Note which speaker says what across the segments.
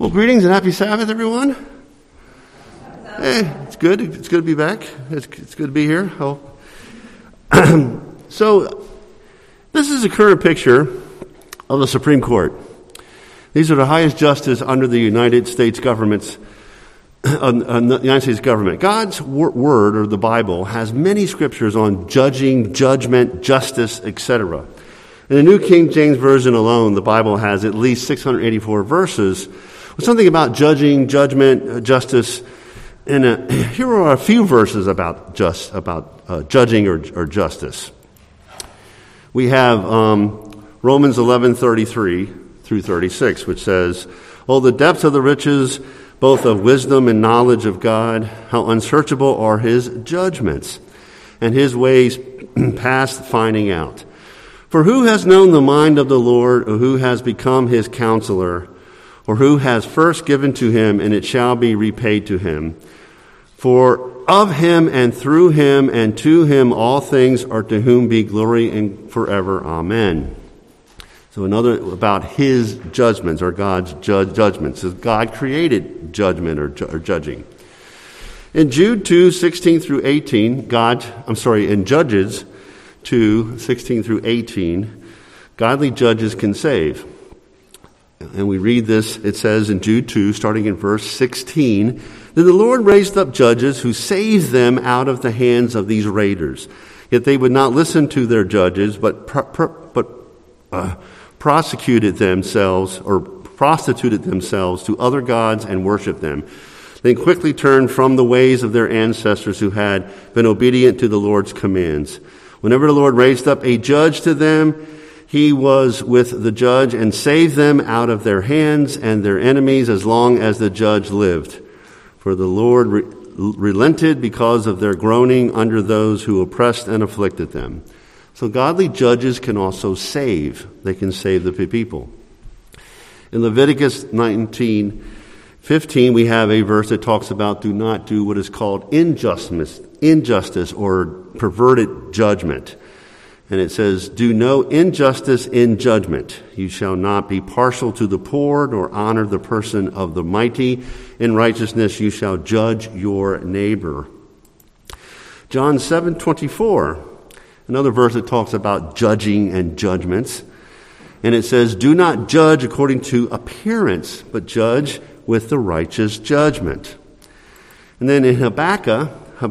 Speaker 1: Well, greetings and happy Sabbath, everyone. Hey, it's good. It's good to be back. It's good to be here. So, this is a current picture of the Supreme Court. These are the highest justice under the United States government. God's word, or the Bible, has many scriptures on judging, judgment, justice, etc. In the New King James Version alone, the Bible has at least 684 verses with something about judging, judgment, justice. And here are a few verses about judging or justice. We have Romans 11:33 through 36, which says, "Oh, the depths of the riches, both of wisdom and knowledge of God, how unsearchable are his judgments, and his ways past finding out. For who has known the mind of the Lord, or who has become his counselor, or who has first given to him, and it shall be repaid to him? For of him and through him and to him all things are, to whom be glory and forever. Amen." So another about his judgments, or God's judgments. So God created judgment or judging. In Jude 2:16 through 18, in Judges 2:16 through 18, godly judges can save. And we read this, it says in Jude 2, starting in verse 16, "Then the Lord raised up judges who saved them out of the hands of these raiders. Yet they would not listen to their judges, but prostituted themselves to other gods and worshiped them. Then quickly turned from the ways of their ancestors who had been obedient to the Lord's commands. Whenever the Lord raised up a judge to them, he was with the judge and saved them out of their hands and their enemies as long as the judge lived. For the Lord relented because of their groaning under those who oppressed and afflicted them." So godly judges can also save. They can save the people. In Leviticus 19:15, we have a verse that talks about do not do what is called injustice or perverted judgment. And it says, "Do no injustice in judgment. You shall not be partial to the poor, nor honor the person of the mighty. In righteousness you shall judge your neighbor." John 7:24, another verse that talks about judging and judgments. And it says, "Do not judge according to appearance, but judge with the righteous judgment." And then in Habakkuk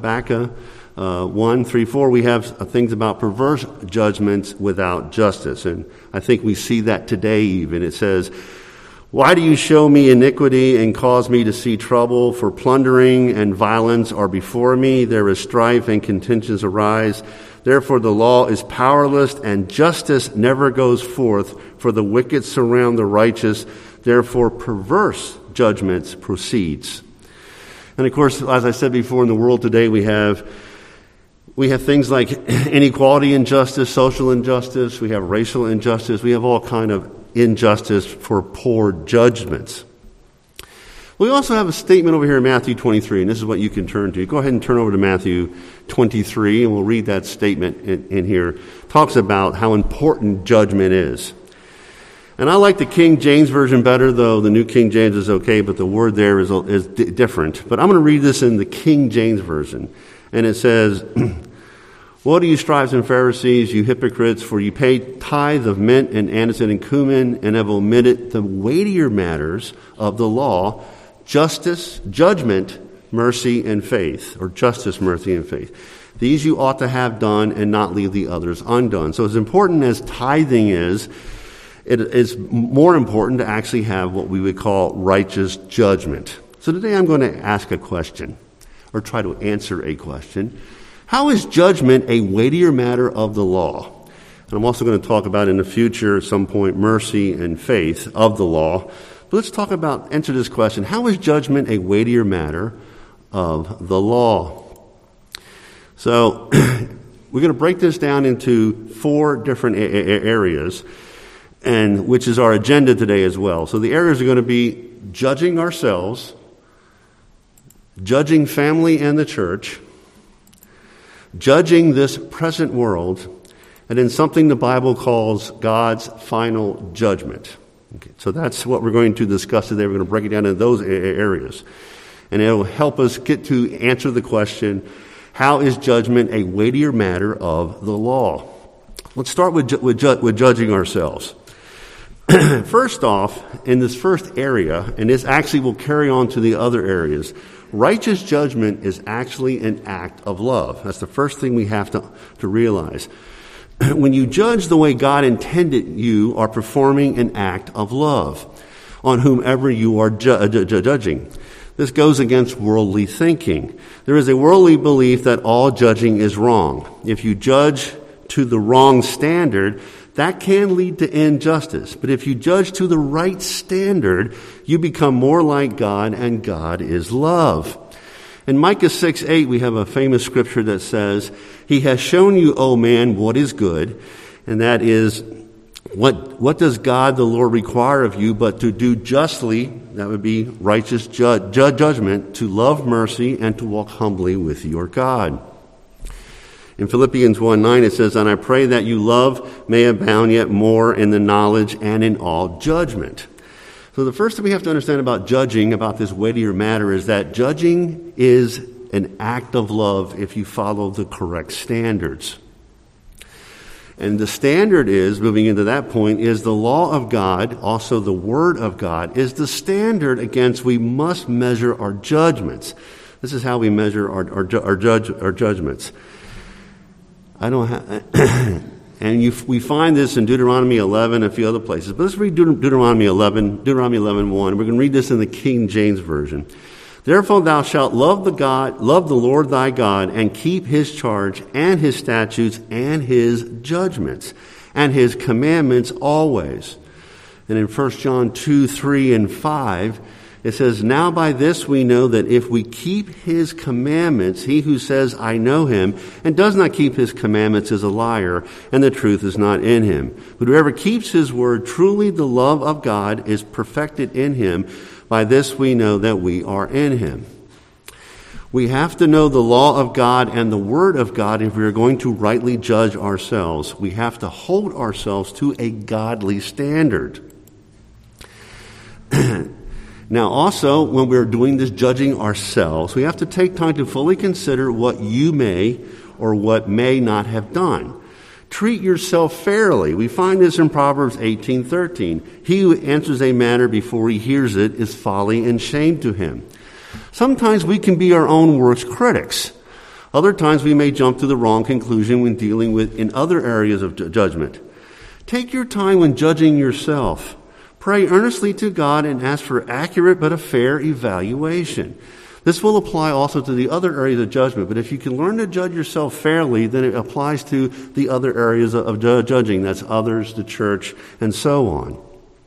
Speaker 1: 1:3-4, we have things about perverse judgments without justice. And I think we see that today even. It says, "Why do you show me iniquity and cause me to see trouble? For plundering and violence are before me. There is strife and contentions arise. Therefore the law is powerless and justice never goes forth. For the wicked surround the righteous. Therefore perverse judgments proceeds." And of course, as I said before, in the world today we have things like inequality injustice, social injustice, we have racial injustice, we have all kind of injustice for poor judgments. We also have a statement over here in Matthew 23, and this is what you can turn to. Go ahead and turn over to Matthew 23, and we'll read that statement in here. It talks about how important judgment is. And I like the King James Version better, though the New King James is okay, but the word there is different. But I'm going to read this in the King James Version. And it says, "Woe to you, scribes and Pharisees, you hypocrites, for you pay tithe of mint and anise and cumin, and have omitted the weightier matters of the law, justice, judgment, mercy, and faith." Or justice, mercy, and faith. "These you ought to have done, and not leave the others undone." So as important as tithing is, it is more important to actually have what we would call righteous judgment. So today I'm going to ask a question, or try to answer a question. How is judgment a weightier matter of the law? And I'm also going to talk about in the future, at some point, mercy and faith of the law. But let's answer this question. How is judgment a weightier matter of the law? So we're going to break this down into 4 different areas, and which is our agenda today as well. So the areas are going to be judging ourselves, judging family and the church, judging this present world, and then something the Bible calls God's final judgment. Okay, so that's what we're going to discuss today. We're going to break it down into those areas. And it will help us get to answer the question, how is judgment a weightier matter of the law? Let's start with judging ourselves. First off, in this first area, and this actually will carry on to the other areas, righteous judgment is actually an act of love. That's the first thing we have to realize. When you judge the way God intended, you are performing an act of love on whomever you are judging. This goes against worldly thinking. There is a worldly belief that all judging is wrong. If you judge to the wrong standard, that can lead to injustice. But if you judge to the right standard, you become more like God, and God is love. In Micah 6:8, we have a famous scripture that says, He has shown you, O man, what is good, and that is, what does God the Lord require of you but to do justly, that would be righteous judgment, to love mercy, and to walk humbly with your God. In Philippians 1:9 it says, And I pray that you love may abound yet more in the knowledge and in all judgment. So the first thing we have to understand about judging, about this weightier matter, is that judging is an act of love if you follow the correct standards. And the standard is, moving into that point, is the law of God, also the Word of God, is the standard against we must measure our judgments. This is how we measure our judgments. We find this in Deuteronomy 11 and a few other places. But let's read Deuteronomy 11:1. We're going to read this in the King James Version. Therefore thou shalt love the Lord thy God, and keep his charge and his statutes and his judgments and his commandments always. And in 1 John 2:3 and 5, it says, Now by this we know that if we keep his commandments, he who says, I know him, and does not keep his commandments is a liar, and the truth is not in him. But whoever keeps his word, truly the love of God is perfected in him. By this we know that we are in him. We have to know the law of God and the word of God if we are going to rightly judge ourselves. We have to hold ourselves to a godly standard. Now also, when we're doing this judging ourselves, we have to take time to fully consider what you may or what may not have done. Treat yourself fairly. We find this in Proverbs 18:13. He who answers a matter before he hears it is folly and shame to him. Sometimes we can be our own worst critics. Other times we may jump to the wrong conclusion when dealing with in other areas of judgment. Take your time when judging yourself. Pray earnestly to God and ask for accurate but a fair evaluation. This will apply also to the other areas of judgment, but if you can learn to judge yourself fairly, then it applies to the other areas of judging. That's others, the church, and so on.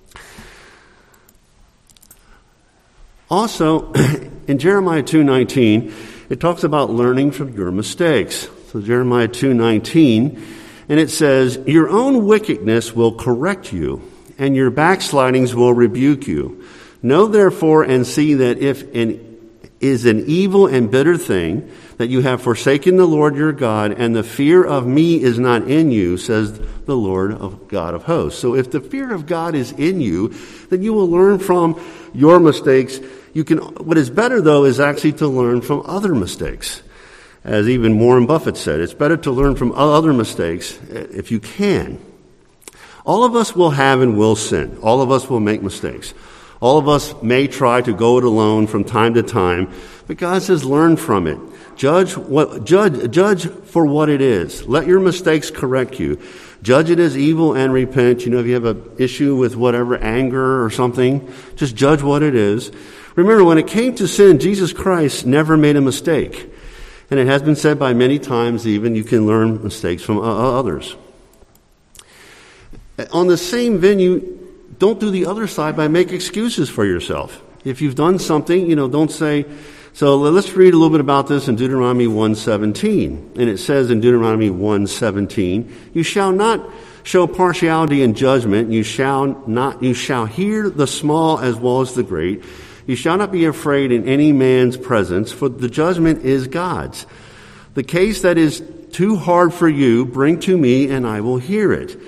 Speaker 1: Also, in Jeremiah 2:19, it talks about learning from your mistakes. So Jeremiah 2:19, and it says, Your own wickedness will correct you, and your backslidings will rebuke you. Know therefore and see that if is an evil and bitter thing, that you have forsaken the Lord your God, and the fear of me is not in you, says the Lord of God of hosts. So if the fear of God is in you, then you will learn from your mistakes. What is better, though, is actually to learn from other mistakes. As even Warren Buffett said, it's better to learn from other mistakes if you can. All of us will have and will sin. All of us will make mistakes. All of us may try to go it alone from time to time, but God says learn from it. Judge for what it is. Let your mistakes correct you. Judge it as evil and repent. If you have an issue with whatever, anger or something, just judge what it is. Remember, when it came to sin, Jesus Christ never made a mistake. And it has been said by many times even, you can learn mistakes from others. On the same venue, don't do the other side by making excuses for yourself. If you've done something, don't say. So let's read a little bit about this in Deuteronomy 1:17. And it says in Deuteronomy 1:17, You shall not show partiality in judgment. You shall hear the small as well as the great. You shall not be afraid in any man's presence, for the judgment is God's. The case that is too hard for you, bring to me, and I will hear it.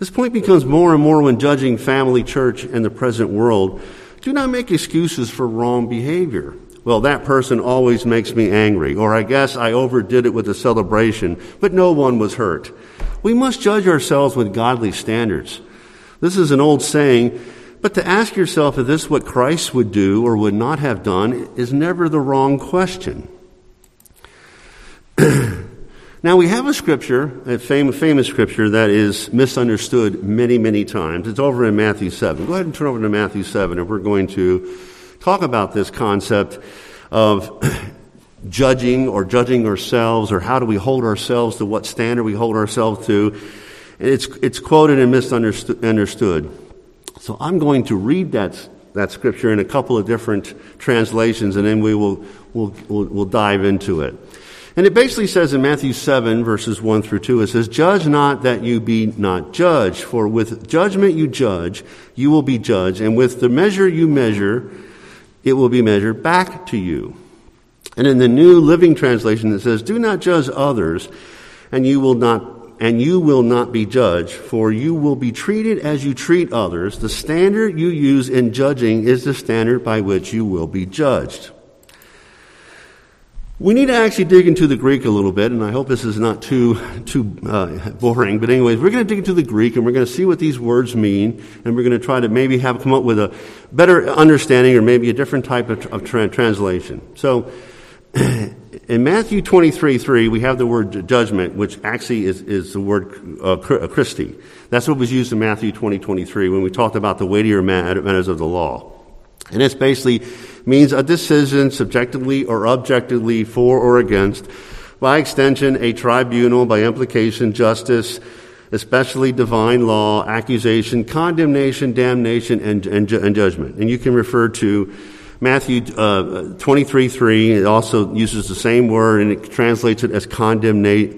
Speaker 1: This point becomes more and more when judging family, church, and the present world. Do not make excuses for wrong behavior. Well, that person always makes me angry, or I guess I overdid it with the celebration, but no one was hurt. We must judge ourselves with godly standards. This is an old saying, but to ask yourself if this is what Christ would do or would not have done is never the wrong question. Now, we have a scripture, a famous scripture that is misunderstood many, many times. It's over in Matthew 7. Go ahead and turn over to Matthew 7, and we're going to talk about this concept of judging or judging ourselves, or how do we hold ourselves to what standard we hold ourselves to. And it's quoted and misunderstood. So I'm going to read that scripture in a couple of different translations, and then we'll dive into it. And it basically says in Matthew 7, verses 1 through 2, it says, "Judge not that you be not judged, for with judgment you judge, you will be judged, and with the measure you measure, it will be measured back to you." And in the New Living Translation, it says, "Do not judge others, and you will not be judged, for you will be treated as you treat others. The standard you use in judging is the standard by which you will be judged." We need to actually dig into the Greek a little bit, and I hope this is not too boring. But anyways, we're going to dig into the Greek, and we're going to see what these words mean, and we're going to try to maybe come up with a better understanding, or maybe a different type of translation. So, in Matthew 23:3, we have the word judgment, which actually is the word Christi. That's what was used in Matthew 20:23 when we talked about the weightier matters of the law. And this basically means a decision subjectively or objectively for or against, by extension, a tribunal, by implication, justice, especially divine law, accusation, condemnation, damnation, and judgment. And you can refer to Matthew 23:3. It also uses the same word, and it translates it as condemnation.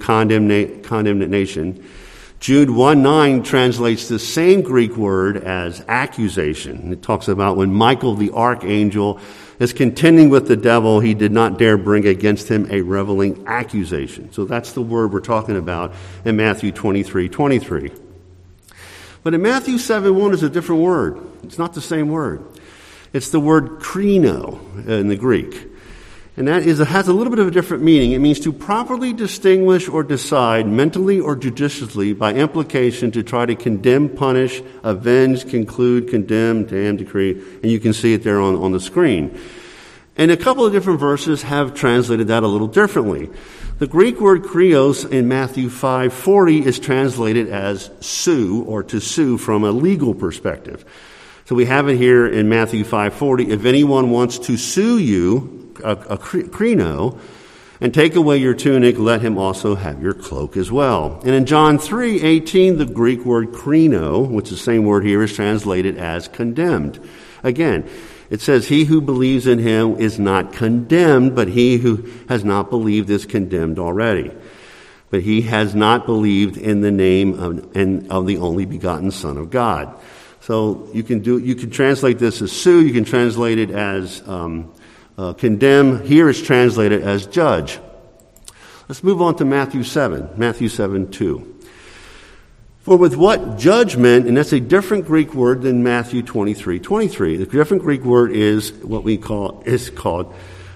Speaker 1: Jude 1:9 translates the same Greek word as accusation. It talks about when Michael the archangel is contending with the devil, he did not dare bring against him a reveling accusation. So that's the word we're talking about in Matthew 23:23. But in Matthew 7:1 is a different word. It's not the same word. It's the word krino in the Greek. And that has a little bit of a different meaning. It means to properly distinguish or decide mentally or judiciously, by implication, to try to condemn, punish, avenge, conclude, condemn, damn, decree. And you can see it there on the screen. And a couple of different verses have translated that a little differently. The Greek word krios in Matthew 5:40 is translated as sue, or to sue from a legal perspective. So we have it here in Matthew 5:40. If anyone wants to sue you, a krino, and take away your tunic, let him also have your cloak as well. And in John 3:18, the Greek word krino, which is the same word here, is translated as condemned. Again, it says, "He who believes in him is not condemned, but he who has not believed is condemned already. But he has not believed in the name of the only begotten Son of God." So you can translate this as sue. You can translate it as condemn. Here it's translated as judge. Let's move on to Matthew 7. Matthew 7:2. "For with what judgment," and that's a different Greek word than Matthew 23:23. The different Greek word is called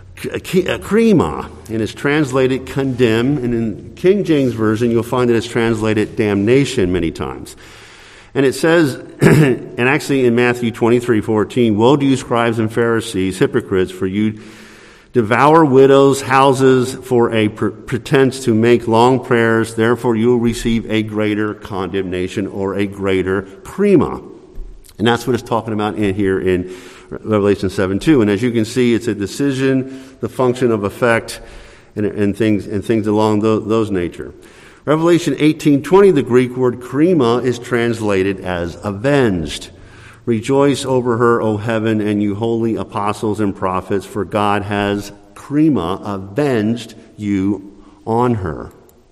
Speaker 1: krima, and it's translated condemn. And in King James Version, you'll find that it's translated damnation many times. And it says, and actually in Matthew 23:14, "Woe to you, scribes and Pharisees, hypocrites, for you devour widows' houses for a pretense to make long prayers. Therefore you will receive a greater condemnation," or a greater krima. And that's what it's talking about in here in Revelation 7:2. And as you can see, it's a decision, the function of effect, and things along those nature. Revelation 18:20, the Greek word krima is translated as avenged. "Rejoice over her, O heaven, and you holy apostles and prophets, for God has krima avenged you on her."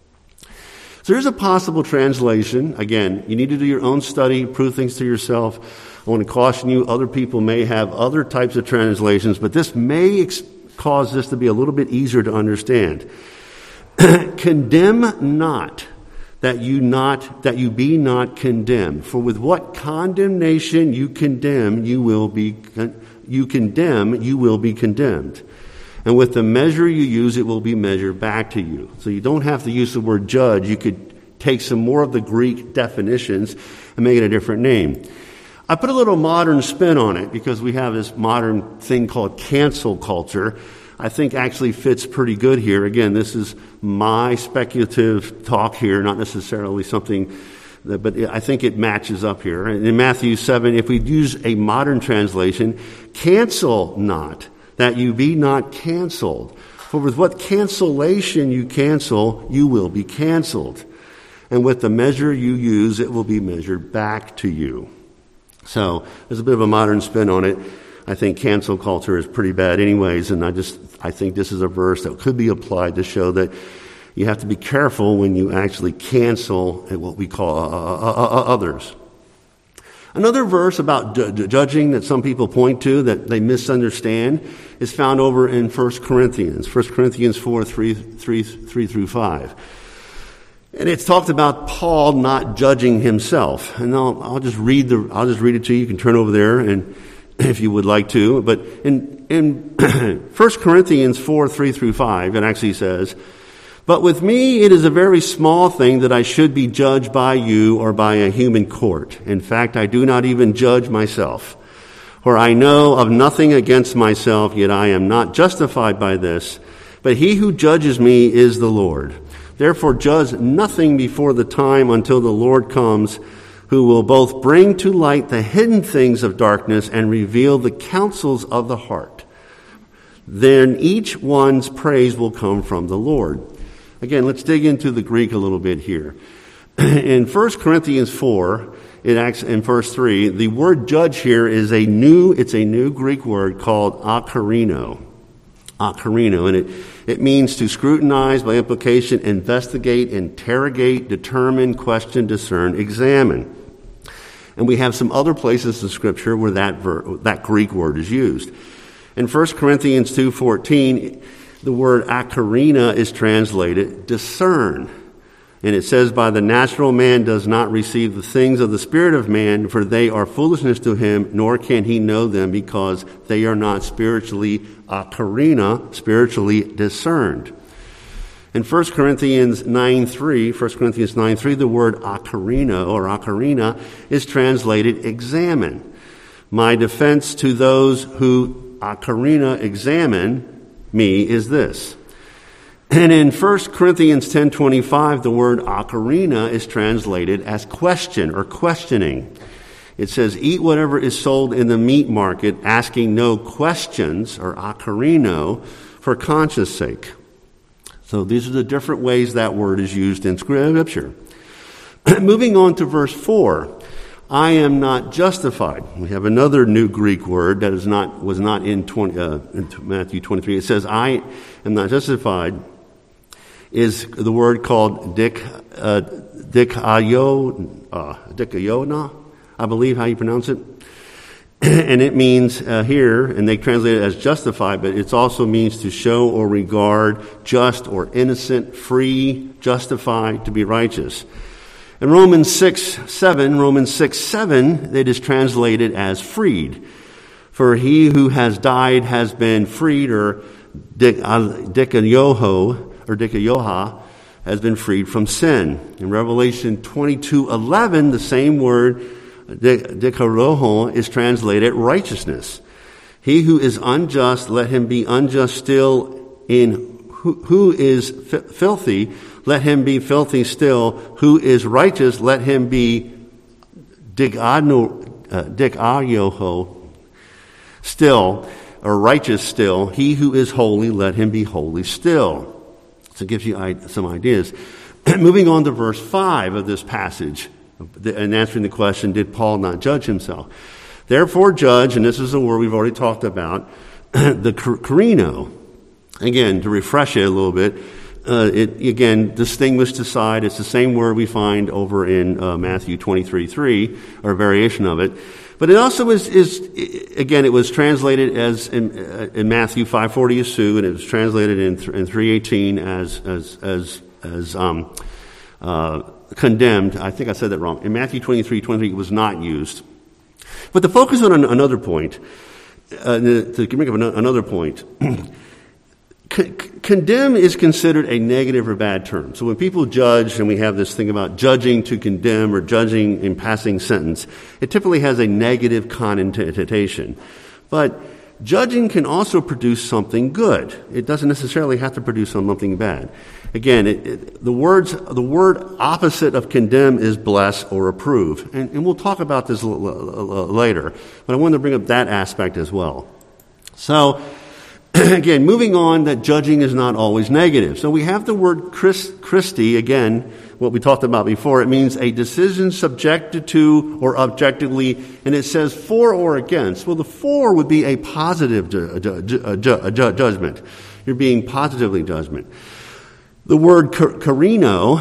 Speaker 1: So there's a possible translation. Again, you need to do your own study, prove things to yourself. I want to caution you, other people may have other types of translations, but this may cause this to be a little bit easier to understand. "Condemn not that you be not condemned. For with what condemnation you condemn, you will be condemned. And with the measure you use, it will be measured back to you. So you don't have to use the word judge. You could take some more of the Greek definitions and make it a different name. I put a little modern spin on it because we have this modern thing called cancel culture. I think actually fits pretty good here. Again, this is my speculative talk here, not necessarily something but I think it matches up here. And in Matthew 7, if we use a modern translation, cancel not, that you be not canceled. For with what cancellation you cancel, you will be canceled. And with the measure you use, it will be measured back to you. So there's a bit of a modern spin on it. I think cancel culture is pretty bad anyways, and I think this is a verse that could be applied to show that you have to be careful when you actually cancel what we call others. Another verse about judging that some people point to that they misunderstand is found over in 1 Corinthians 4, 3 through 5. And it's talked about Paul not judging himself. And I'll just read it to you. You can turn over there and if you would like to. But in 1 Corinthians 4, 3 through 5, it actually says, "But with me it is a very small thing that I should be judged by you or by a human court. In fact, I do not even judge myself. For I know of nothing against myself, yet I am not justified by this. But he who judges me is the Lord. Therefore judge nothing before the time until the Lord comes, who will both bring to light the hidden things of darkness and reveal the counsels of the heart. Then each one's praise will come from the Lord." Again, let's dig into the Greek a little bit here. In 1 Corinthians 4, it acts in verse 3, the word judge here is a new Greek word called akarino. Akarino, and it means to scrutinize, by implication, investigate, interrogate, determine, question, discern, examine. And we have some other places in Scripture where that Greek word is used. In 1 Corinthians 2:14, the word akarina is translated discern. And it says, "By the natural man does not receive the things of the Spirit of man, for they are foolishness to him, nor can he know them, because they are not spiritually akarina, spiritually discerned." In 1 Corinthians 9:3, the word akarina or akarina is translated examine. "My defense to those who akarina examine me is this." And in 1 Corinthians 10:25, the word akarina is translated as question or questioning. It says, "Eat whatever is sold in the meat market, asking no questions," or akarino, "for conscience sake." So these are the different ways that word is used in Scripture. Moving on to verse 4. "I am not justified." We have another new Greek word that was not in Matthew 23. It says, "I am not justified," is the word called dikaiona, I believe how you pronounce it. And it means here, and they translate it as justified, but it also means to show or regard just or innocent, free, justified, to be righteous. In Romans 6:7, it is translated as freed. "For he who has died has been freed," or dikaioha, has been freed from sin. In Revelation 22:11, the same word, dikaroho, is translated righteousness. "He who is unjust, let him be unjust still. Who is filthy, let him be filthy still. Who is righteous, let him be dikaioho still, or righteous still. He who is holy, let him be holy still." So it gives you some ideas. Moving on to verse 5 of this passage, and answering the question, did Paul not judge himself? "Therefore judge," and this is the word we've already talked about, the karino. Again, to refresh it a little bit, distinguish, decide. It's the same word we find over in Matthew 23:3, or a variation of it. But it also it was translated as in Matthew 5:40 as Sue, and it was translated in 3:18 as condemned. I think I said that wrong. In Matthew 23, it was not used. But to focus on another point, to bring up another point, condemn is considered a negative or bad term. So when people judge, and we have this thing about judging to condemn or judging in passing sentence, it typically has a negative connotation. But judging can also produce something good. It doesn't necessarily have to produce something bad. Again, the word opposite of condemn is bless or approve. And we'll talk about this later. But I wanted to bring up that aspect as well. So, again, moving on, that judging is not always negative. So we have the word Christi, again, what we talked about before. It means a decision subjected to or objectively, and it says for or against. Well, the for would be a positive judgment. You're being positively judgment. The word carino,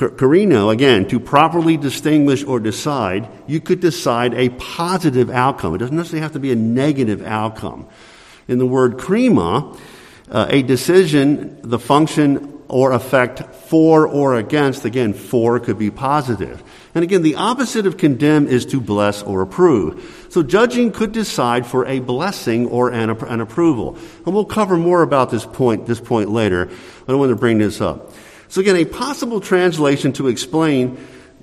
Speaker 1: again, to properly distinguish or decide, you could decide a positive outcome. It doesn't necessarily have to be a negative outcome. In the word crema, a decision, the function or effect for or against, again, for could be positive. And again, the opposite of condemn is to bless or approve. So judging could decide for a blessing or an approval. And we'll cover more about this point later, but I want to bring this up. So again, a possible translation to explain,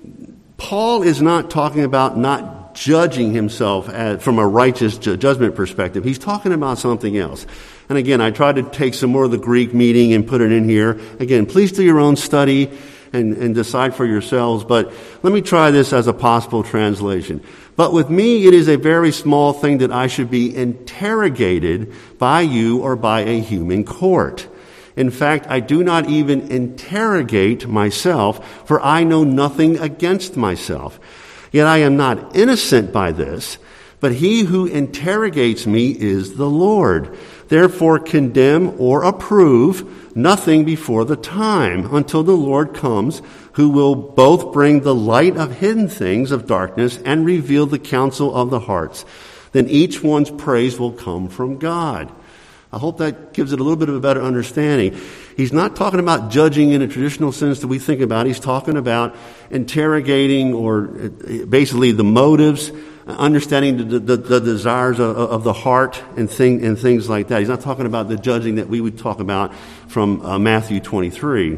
Speaker 1: Paul is not talking about not judging himself from a righteous judgment perspective. He's talking about something else. And again, I tried to take some more of the Greek meaning and put it in here. Again, please do your own study and decide for yourselves. But let me try this as a possible translation. But with me, it is a very small thing that I should be interrogated by you or by a human court. In fact, I do not even interrogate myself, for I know nothing against myself. Yet I am not innocent by this, but he who interrogates me is the Lord. Therefore condemn or approve nothing before the time, until the Lord comes, who will both bring the light of hidden things of darkness and reveal the counsel of the hearts. Then each one's praise will come from God. I hope that gives it a little bit of a better understanding. He's not talking about judging in a traditional sense that we think about. He's talking about interrogating, or basically the motives, understanding the desires of the heart and things like that. He's not talking about the judging that we would talk about from Matthew 23.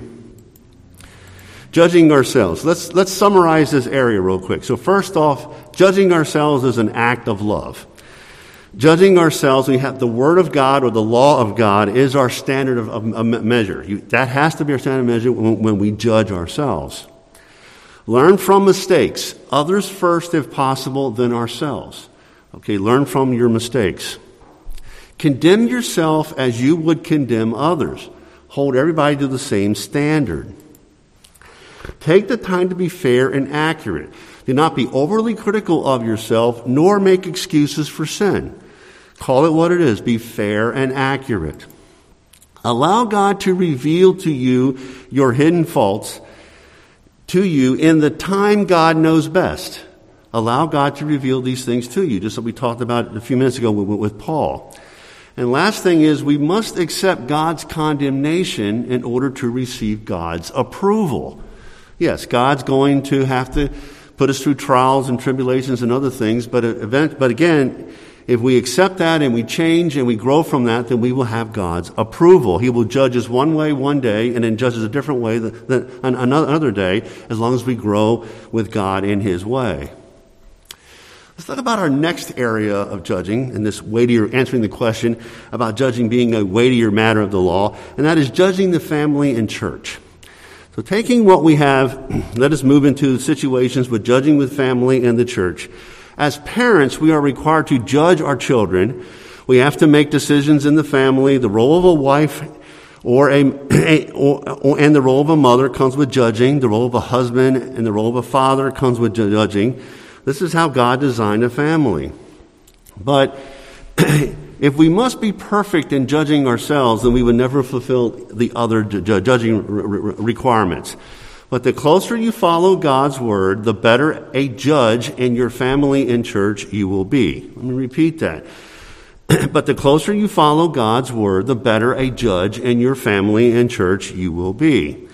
Speaker 1: Judging ourselves. Let's summarize this area real quick. So first off, judging ourselves is an act of love. Judging ourselves, we have the Word of God or the law of God is our standard of measure. That has to be our standard of measure when we judge ourselves. Learn from mistakes. Others first, if possible, then ourselves. Okay, learn from your mistakes. Condemn yourself as you would condemn others. Hold everybody to the same standard. Take the time to be fair and accurate. Do not be overly critical of yourself, nor make excuses for sin. Call it what it is. Be fair and accurate. Allow God to reveal to you your hidden faults to you in the time God knows best. Allow God to reveal these things to you, just like we talked about a few minutes ago with Paul. And last thing is, we must accept God's condemnation in order to receive God's approval. Yes, God's going to have to put us through trials and tribulations and other things, but again, if we accept that and we change and we grow from that, then we will have God's approval. He will judge us one way one day and then judge us a different way than another day, as long as we grow with God in His way. Let's talk about our next area of judging, and this weightier, answering the question about judging being a weightier matter of the law, and that is judging the family and church. So taking what we have, let us move into situations with judging with family and the church. As parents, we are required to judge our children. We have to make decisions in the family. The role of a wife and the role of a mother comes with judging. The role of a husband and the role of a father comes with judging. This is how God designed a family. But if we must be perfect in judging ourselves, then we would never fulfill the other judging requirements. But the closer you follow God's word, the better a judge in your family and church you will be. Let me repeat that. But the closer you follow God's word, the better a judge in your family and church you will be.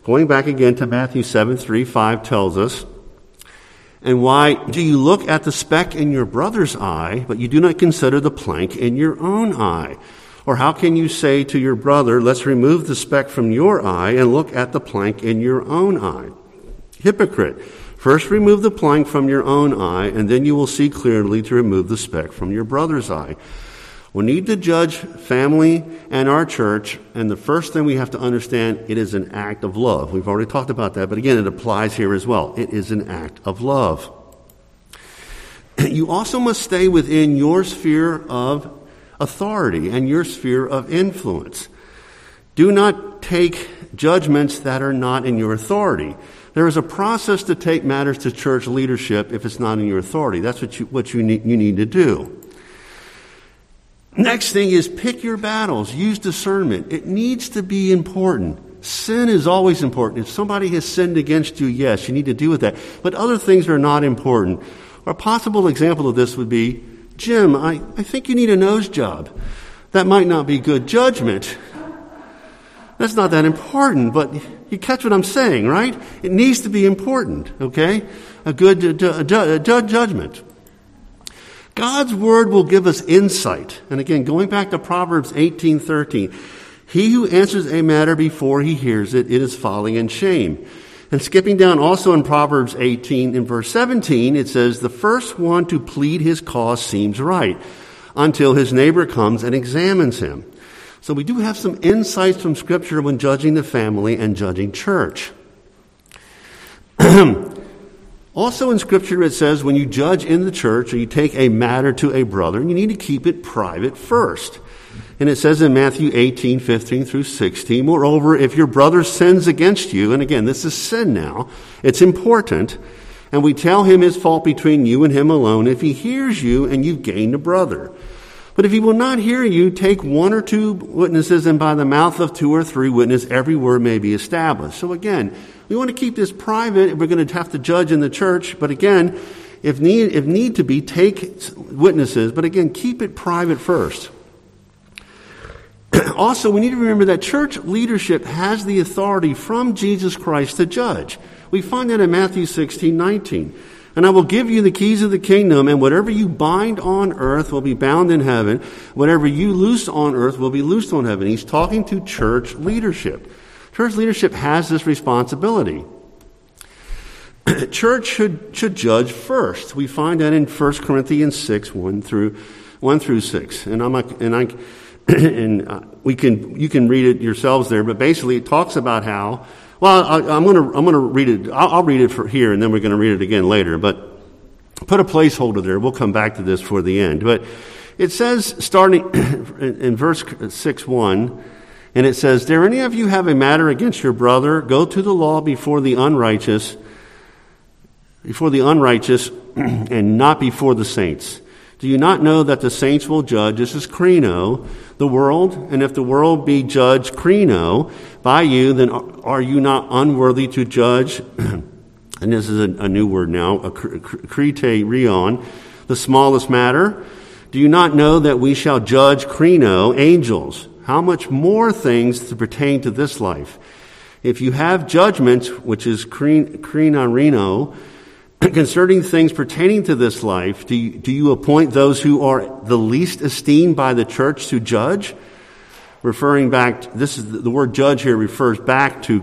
Speaker 1: Going back again to Matthew 7:3-5 tells us, "And why do you look at the speck in your brother's eye, but you do not consider the plank in your own eye? Or how can you say to your brother, 'Let's remove the speck from your eye,' and look at the plank in your own eye? Hypocrite, first remove the plank from your own eye, and then you will see clearly to remove the speck from your brother's eye." We need to judge family and our church, and the first thing we have to understand, it is an act of love. We've already talked about that, but again, it applies here as well. It is an act of love. You also must stay within your sphere of authority and your sphere of influence. Do not take judgments that are not in your authority. There is a process to take matters to church leadership if it's not in your authority. That's what you need to do. Next thing is pick your battles. Use discernment. It needs to be important. Sin is always important. If somebody has sinned against you, yes, you need to deal with that. But other things are not important. A possible example of this would be, "Jim, I think you need a nose job." That might not be good judgment. That's not that important, but you catch what I'm saying, right? It needs to be important, okay? A good judgment. God's word will give us insight. And again, going back to Proverbs 18:13, "He who answers a matter before he hears it, it is folly and shame." And skipping down also in Proverbs 18 in verse 17, it says, "The first one to plead his cause seems right, until his neighbor comes and examines him." So we do have some insights from Scripture when judging the family and judging church. Also in Scripture it says when you judge in the church or you take a matter to a brother, you need to keep it private first. And it says in Matthew 18:15-16, "Moreover, if your brother sins against you," and again, this is sin now, it's important, "and we tell him his fault between you and him alone, if he hears you and you've gained a brother. But if he will not hear you, take one or two witnesses, and by the mouth of two or three witnesses, every word may be established." So again, we want to keep this private. We're going to have to judge in the church. But again, if need to be, take witnesses. But again, keep it private first. Also, we need to remember that church leadership has the authority from Jesus Christ to judge. We find that in Matthew 16:19. "And I will give you the keys of the kingdom, and whatever you bind on earth will be bound in heaven. Whatever you loose on earth will be loosed on heaven." He's talking to church leadership. Church leadership has this responsibility. Church should judge first. We find that in 1 Corinthians 6, 1 through 6. You can read it yourselves there, but basically it talks about how, well, I'm going to read it. I'll read it for here, and then we're going to read it again later. But put a placeholder there. We'll come back to this for the end. But it says, starting in verse 6:1, and it says, "Dare any of you have a matter against your brother? Go to the law before the unrighteous, and not before the saints. Do you not know that the saints will judge?" This is krino, the world. "And if the world be judged krino by you, then are you not unworthy to judge?" And this is a new word now, a kriterion, the smallest matter. "Do you not know that we shall judge krino, angels? How much more things to pertain to this life? If you have judgment, which is krinarino, concerning things pertaining to this life, do you appoint those who are the least esteemed by the church to judge?" Referring back, this is the word judge here refers back to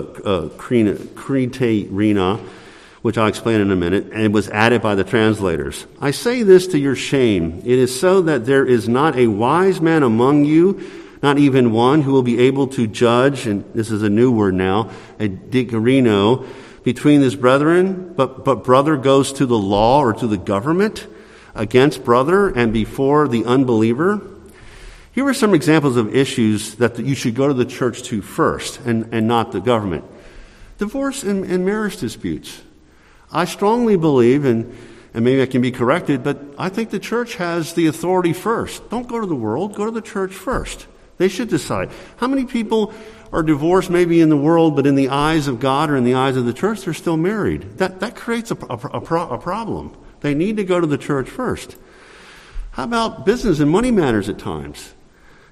Speaker 1: kriterina, which I'll explain in a minute, and it was added by the translators. "I say this to your shame. It is so that there is not a wise man among you, not even one, who will be able to judge," and this is a new word now, a digerino, "between his brethren, but brother goes to the law or to the government against brother and before the unbeliever." Here are some examples of issues that you should go to the church to first and not the government. Divorce and marriage disputes. I strongly believe, and maybe I can be corrected, but I think the church has the authority first. Don't go to the world, go to the church first. They should decide. How many people are divorced maybe in the world, but in the eyes of God or in the eyes of the church, they're still married? That creates a problem. They need to go to the church first. How about business and money matters at times?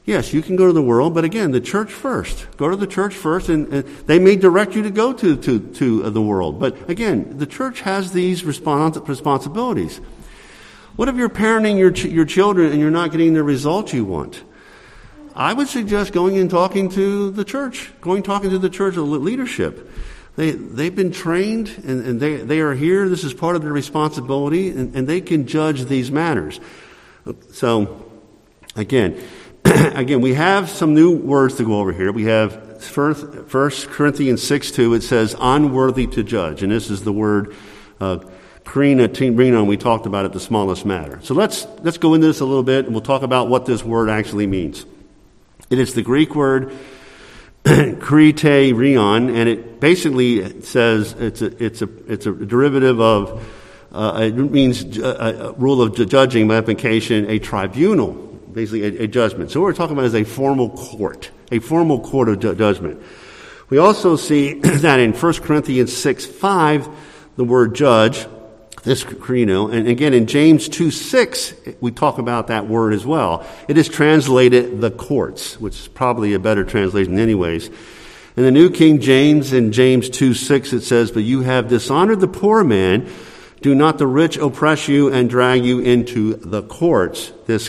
Speaker 1: Yes, you can go to the world, but again, the church first. Go to the church first, and they may direct you to go to the world. But again, the church has these responsibilities. What if you're parenting your children and you're not getting the results you want? I would suggest going and talking to the church, talking to the church leadership. They've been trained, and they are here. This is part of their responsibility, and they can judge these matters. So, again, we have some new words to go over here. We have 1 Corinthians 6:2. It says, unworthy to judge. And this is the word karina, and we talked about it, the smallest matter. So let's go into this a little bit, and we'll talk about what this word actually means. It is the Greek word kriterion, and it basically says it's a derivative of, it means a rule of judging by application, a tribunal, basically a judgment. So what we're talking about is a formal court of judgment. We also see that in 1 Corinthians 6:5, the word judge, this krino, and again in James 2:6, we talk about that word as well. It is translated the courts, which is probably a better translation anyways. In the New King James, in James 2:6, it says, but you have dishonored the poor man, do not the rich oppress you and drag you into the courts. This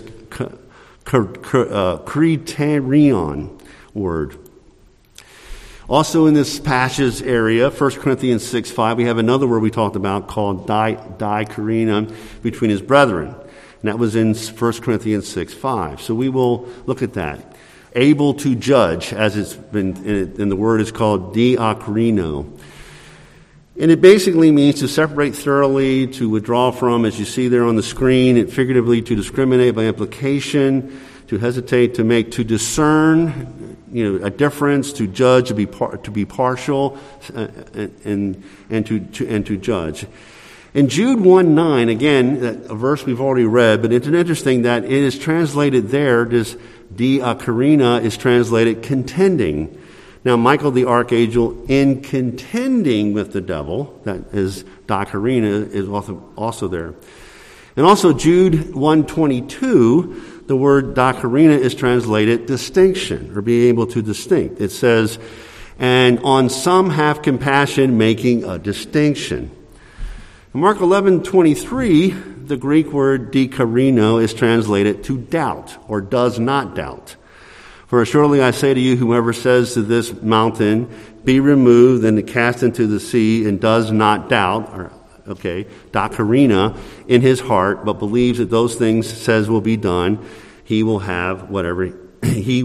Speaker 1: kriterion word. Also in this passage area, 1 Corinthians 6:5, we have another word we talked about called dikarina, between his brethren. And that was in 1 Corinthians 6:5. So we will look at that. Able to judge, as it's been, and the word is called diakarino. And it basically means to separate thoroughly, to withdraw from, as you see there on the screen, and figuratively to discriminate by implication, to hesitate, to make, to discern, a difference, to judge, to be partial, and to judge. In Jude 1:9, again, a verse we've already read, but it's interesting that it is translated there. This diakarina is translated contending. Now, Michael the archangel, in contending with the devil, that is diakarina, is also there. And also Jude 1:22. The word diakarina is translated distinction, or being able to distinct. It says, and on some have compassion, making a distinction. In Mark 11:23, the Greek word dikarino is translated to doubt, or does not doubt. For surely I say to you, whoever says to this mountain, be removed and cast into the sea, and does not doubt, diakarina, in his heart, but believes that those things says will be done, he will have whatever he.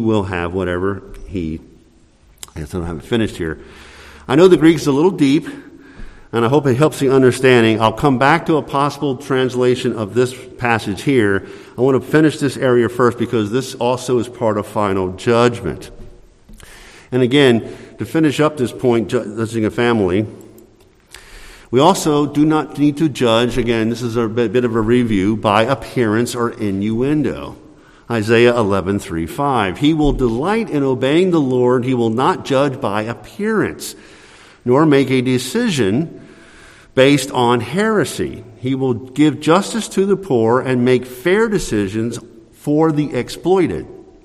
Speaker 1: I guess I don't have it finished here. I know the Greek is a little deep, and I hope it helps the understanding. I'll come back to a possible translation of this passage here. I want to finish this area first because this also is part of final judgment. And again, to finish up this point, judging a family, we also do not need to judge, again, this is a bit of a review, by appearance or innuendo. Isaiah 11:3-5. He will delight in obeying the Lord. He will not judge by appearance, nor make a decision based on heresy. He will give justice to the poor and make fair decisions for the exploited.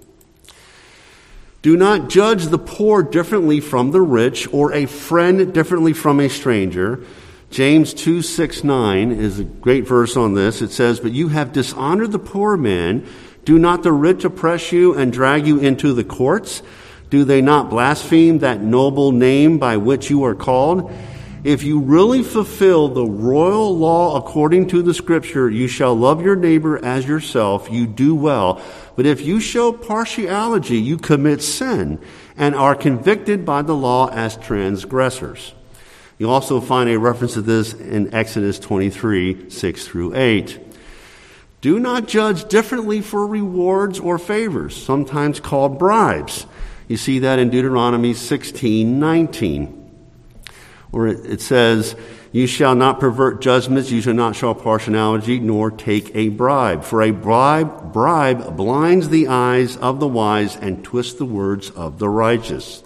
Speaker 1: Do not judge the poor differently from the rich, or a friend differently from a stranger. James 2:6-9 is a great verse on this. It says, but you have dishonored the poor man. Do not the rich oppress you and drag you into the courts? Do they not blaspheme that noble name by which you are called? If you really fulfill the royal law according to the Scripture, you shall love your neighbor as yourself, you do well. But if you show partiality, you commit sin and are convicted by the law as transgressors. You also find a reference to this in Exodus 23:6-8. Do not judge differently for rewards or favors, sometimes called bribes. You see that in Deuteronomy 16:19, where it says, you shall not pervert judgments, you shall not show partiality, nor take a bribe. For a bribe blinds the eyes of the wise and twists the words of the righteous.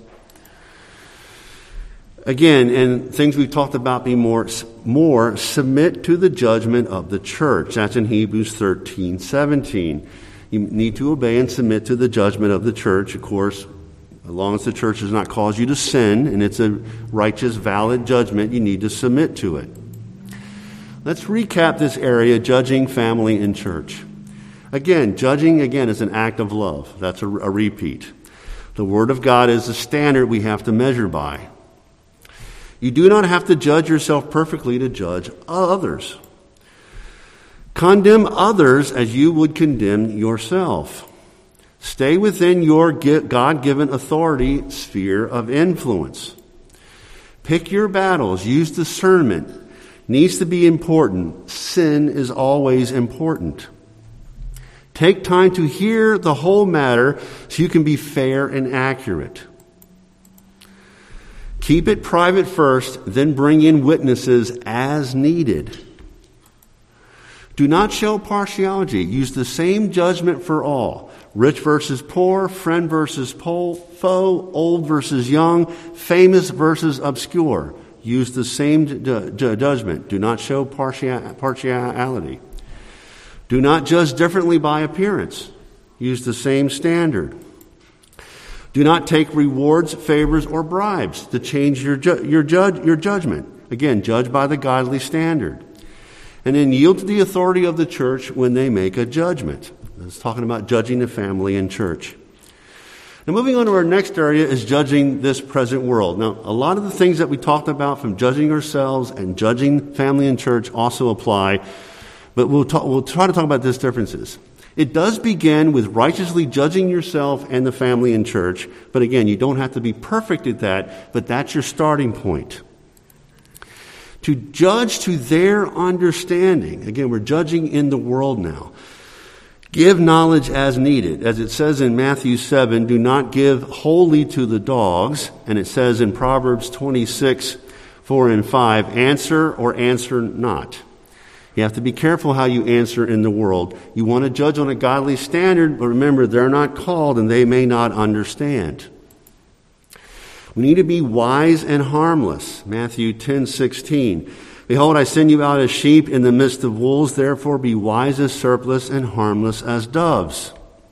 Speaker 1: Again, and things we've talked about be more submit to the judgment of the church. That's in Hebrews 13:17. You need to obey and submit to the judgment of the church, of course. As long as the church does not cause you to sin, and it's a righteous, valid judgment, you need to submit to it. Let's recap this area, judging family and church. Again, judging, is an act of love. That's a repeat. The Word of God is the standard we have to measure by. You do not have to judge yourself perfectly to judge others. Condemn others as you would condemn yourself. Stay within your God-given authority sphere of influence. Pick your battles. Use discernment. Needs to be important. Sin is always important. Take time to hear the whole matter so you can be fair and accurate. Keep it private first, then bring in witnesses as needed. Do not show partiality. Use the same judgment for all. Rich versus poor, friend versus foe, old versus young, famous versus obscure. Use the same judgment. Do not show partiality. Do not judge differently by appearance. Use the same standard. Do not take rewards, favors, or bribes to change your judgment. Again, judge by the godly standard. And then yield to the authority of the church when they make a judgment. It's talking about judging the family and church. Now, moving on to our next area is judging this present world. Now, a lot of the things that we talked about from judging ourselves and judging family and church also apply, but we'll try to talk about these differences. It does begin with righteously judging yourself and the family and church, but again, you don't have to be perfect at that, but that's your starting point. To judge to their understanding. Again, we're judging in the world now. Give knowledge as needed. As it says in Matthew 7, do not give wholly to the dogs. And it says in Proverbs 26, 4 and 5, answer or answer not. You have to be careful how you answer in the world. You want to judge on a godly standard, but remember, they're not called and they may not understand. We need to be wise and harmless. Matthew 10:16. Behold, I send you out as sheep in the midst of wolves. Therefore be wise as serpents and harmless as doves.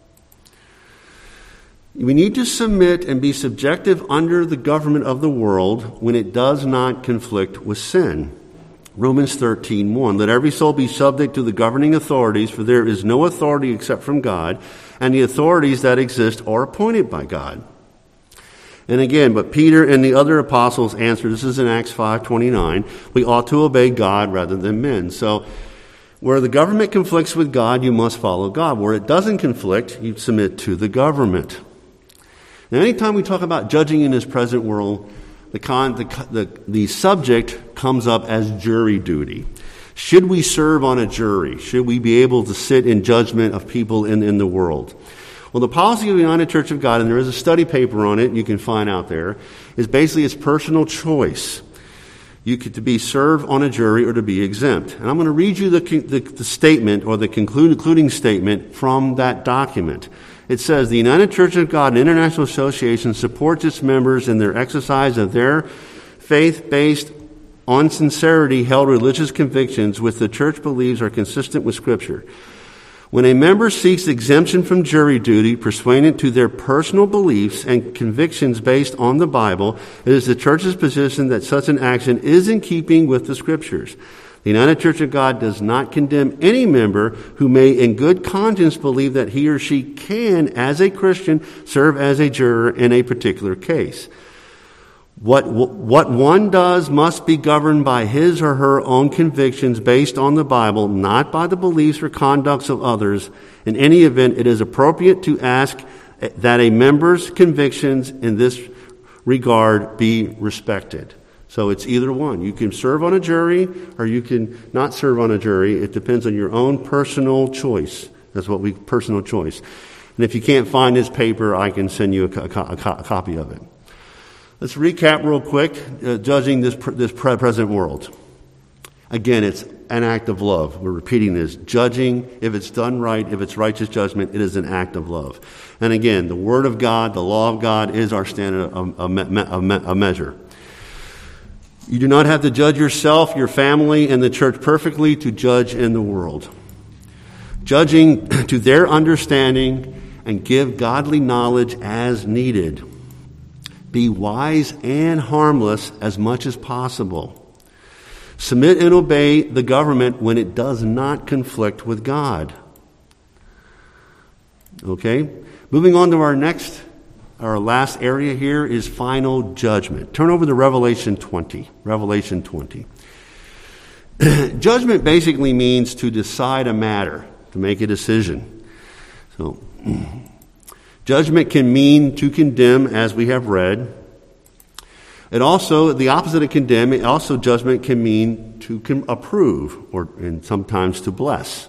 Speaker 1: We need to submit and be subjective under the government of the world when it does not conflict with sin. Romans 13:1. Let every soul be subject to the governing authorities, for there is no authority except from God, and the authorities that exist are appointed by God. And again, but Peter and the other apostles answered, this is in Acts 5:29, we ought to obey God rather than men. So where the government conflicts with God, you must follow God. Where it doesn't conflict, you submit to the government. Now, anytime we talk about judging in this present world, the subject comes up as jury duty. Should we serve on a jury? Should we be able to sit in judgment of people in the world? Well, the policy of the United Church of God, and there is a study paper on it you can find out there, is basically it's personal choice. You could to be served on a jury or to be exempt. And I'm going to read you the statement or the concluding statement from that document. It says, the United Church of God and International Association supports its members in their exercise of their faith based on sincerity held religious convictions which the church believes are consistent with Scripture. When a member seeks exemption from jury duty pursuant to their personal beliefs and convictions based on the Bible, it is the church's position that such an action is in keeping with the Scriptures. The United Church of God does not condemn any member who may in good conscience believe that he or she can, as a Christian, serve as a juror in a particular case. What one does must be governed by his or her own convictions based on the Bible, not by the beliefs or conducts of others. In any event, it is appropriate to ask that a member's convictions in this regard be respected. So it's either one. You can serve on a jury or you can not serve on a jury. It depends on your own personal choice. That's personal choice. And if you can't find this paper, I can send you a copy of it. Let's recap real quick, judging this present world. Again, it's an act of love. We're repeating this. Judging, if it's done right, if it's righteous judgment, it is an act of love. And again, the Word of God, the law of God is our standard of measure. You do not have to judge yourself, your family, and the church perfectly to judge in the world. judging to their understanding, and give godly knowledge as needed. Be wise and harmless as much as possible. Submit and obey the government when it does not conflict with God. Okay? Moving on to our last area here is final judgment. Turn over to Revelation 20. Revelation 20. Judgment basically means to decide a matter, to make a decision. So, judgment can mean to condemn, as we have read. And also, the opposite of condemn, also judgment can mean to approve, and sometimes to bless.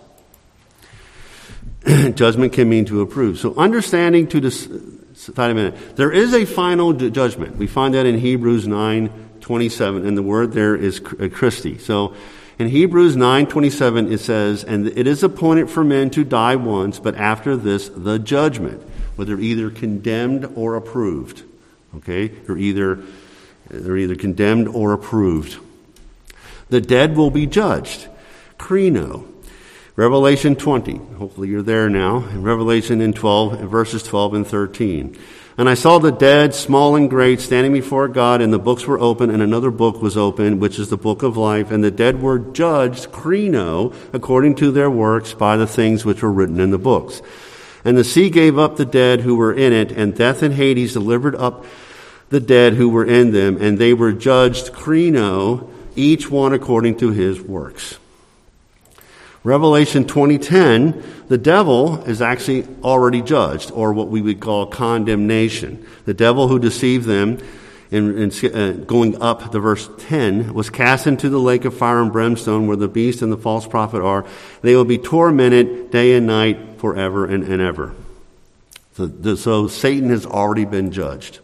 Speaker 1: Judgment can mean to approve. So understanding to decide a minute. There is a final judgment. We find that in Hebrews 9:27, and the word there is Christi. So in Hebrews 9:27 it says, "And it is appointed for men to die once, but after this the judgment," whether either condemned or approved. Okay? They're either condemned or approved. The dead will be judged. Krino. Revelation 20. Hopefully you're there now. In Revelation in verses 12 and 13. "And I saw the dead, small and great, standing before God, and the books were open, and another book was opened, which is the book of life. And the dead were judged, krino, according to their works, by the things which were written in the books. And the sea gave up the dead who were in it, and death and Hades delivered up the dead who were in them, and they were judged, krino, each one according to his works." Revelation 20:10, the devil is actually already judged, or what we would call condemnation. The devil who deceived them, going up to verse 10, was cast into the lake of fire and brimstone, where the beast and the false prophet are. They will be tormented day and night forever and ever. So Satan has already been judged.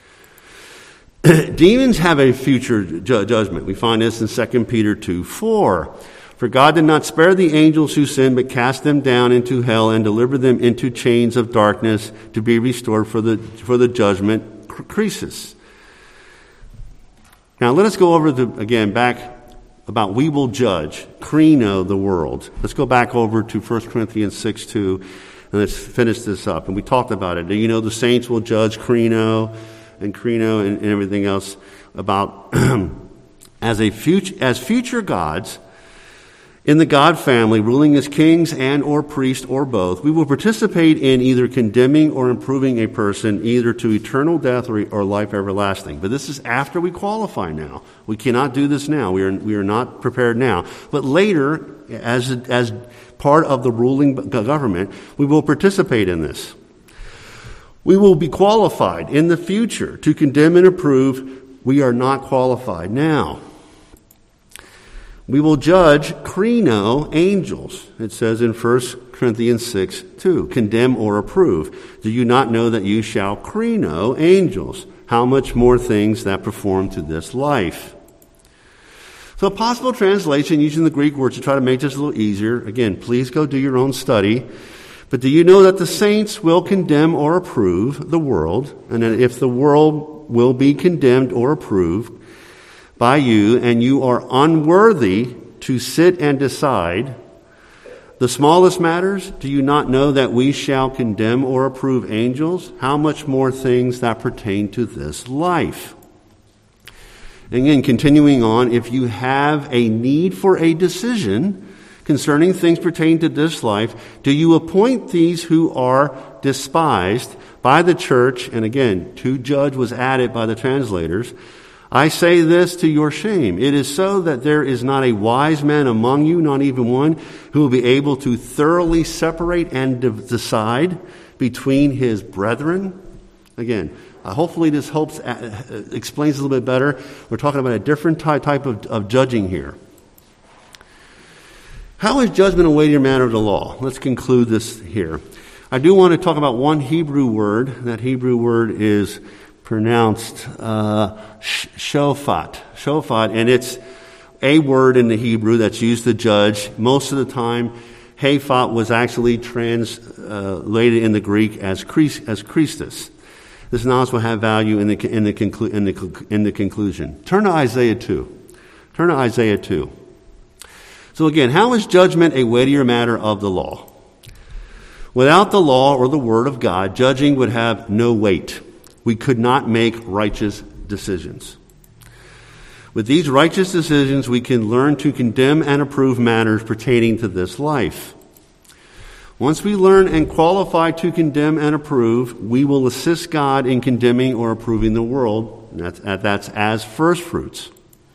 Speaker 1: Demons have a future judgment. We find this in 2 Peter 2:4. "For God did not spare the angels who sinned, but cast them down into hell and delivered them into chains of darkness to be restored for the judgment, crisis." Now let us go over back about we will judge, krino, the world. Let's go back over to 1 Corinthians 6:2, and let's finish this up. And we talked about it. You know, the saints will judge, krino and everything else about as future gods in the God family, ruling as kings and or priests or both. We will participate in either condemning or improving a person, either to eternal death or life everlasting. But this is after we qualify now. We cannot do this now. We are not prepared now. But later, as part of the ruling government, we will participate in this. We will be qualified in the future to condemn and approve. We are not qualified now. We will judge, krino, angels. It says in 1 Corinthians 6:2, condemn or approve. Do you not know that you shall krino angels? How much more things that perform to this life? So a possible translation using the Greek words to try to make this a little easier. Again, please go do your own study. But do you know that the saints will condemn or approve the world? And that if the world will be condemned or approved by you, and you are unworthy to sit and decide the smallest matters, do you not know that we shall condemn or approve angels? How much more things that pertain to this life? Again, continuing on, if you have a need for a decision concerning things pertaining to this life, do you appoint these who are despised by the church? And again, to judge was added by the translators. I say this to your shame. It is so that there is not a wise man among you, not even one, who will be able to thoroughly separate and decide between his brethren. Again, hopefully this explains a little bit better. We're talking about a different type of judging here. How is judgment a weightier matter of the law? Let's conclude this here. I do want to talk about one Hebrew word. That Hebrew word is pronounced shofat, and it's a word in the Hebrew that's used to judge. Most of the time, Hafat was actually translated in the Greek as Christus. This knowledge will have value in the conclusion. Turn to Isaiah 2. So again, how is judgment a weightier matter of the law? Without the law or the word of God, judging would have no weight. We could not make righteous decisions. With these righteous decisions, we can learn to condemn and approve matters pertaining to this life. Once we learn and qualify to condemn and approve, we will assist God in condemning or approving the world. That's as first fruits.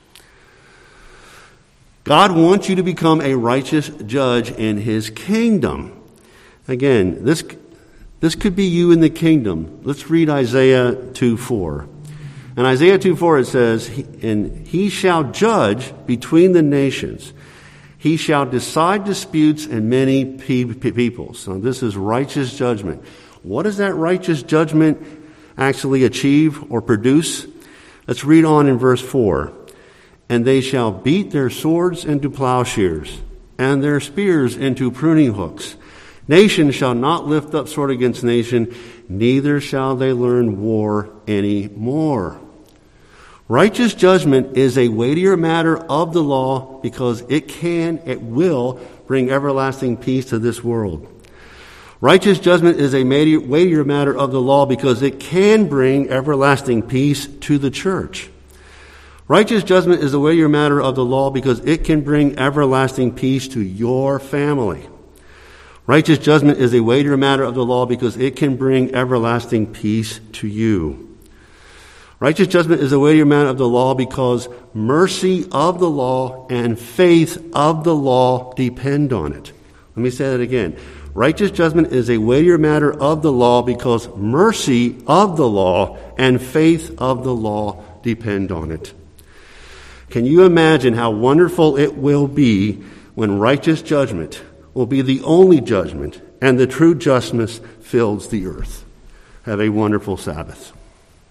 Speaker 1: God wants you to become a righteous judge in his kingdom. Again, this could be you in the kingdom. Let's read Isaiah 2:4. In Isaiah 2:4 it says, "And he shall judge between the nations. He shall decide disputes in many peoples." So this is righteous judgment. What does that righteous judgment actually achieve or produce? Let's read on in verse 4. "And they shall beat their swords into plowshares, and their spears into pruning hooks. Nation shall not lift up sword against nation, neither shall they learn war any more." Righteous judgment is a weightier matter of the law because it will bring everlasting peace to this world. Righteous judgment is a weightier matter of the law because it can bring everlasting peace to the church. Righteous judgment is a weightier matter of the law because it can bring everlasting peace to your family. Righteous judgment is a weightier matter of the law because it can bring everlasting peace to you. Righteous judgment is a weightier matter of the law because mercy of the law and faith of the law depend on it. Let me say that again. Righteous judgment is a weightier matter of the law because mercy of the law and faith of the law depend on it. Can you imagine how wonderful it will be when righteous judgment will be the only judgment and the true justice fills the earth? Have a wonderful Sabbath.